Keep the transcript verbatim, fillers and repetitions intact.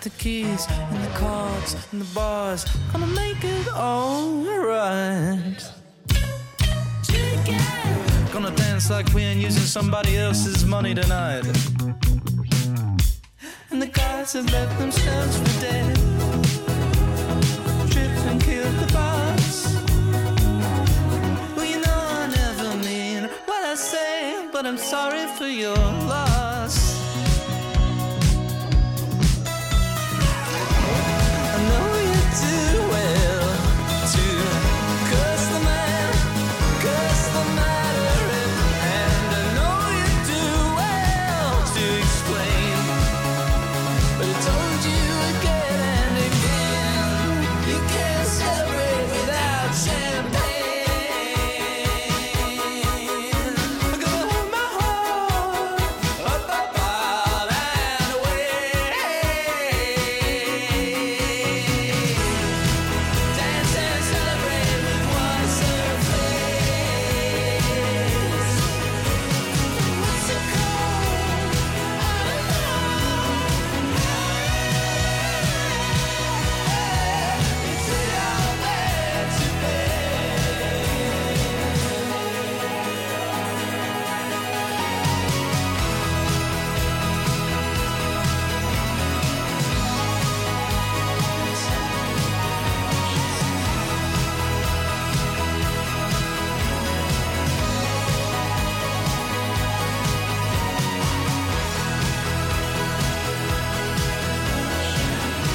the keys and the cards and the bars. Gonna make it all right. Gonna dance like we ain't using somebody else's money tonight. And the guys have left themselves for dead. Tripped and killed the boss. Well, you know I never mean what I say, but I'm sorry for your loss.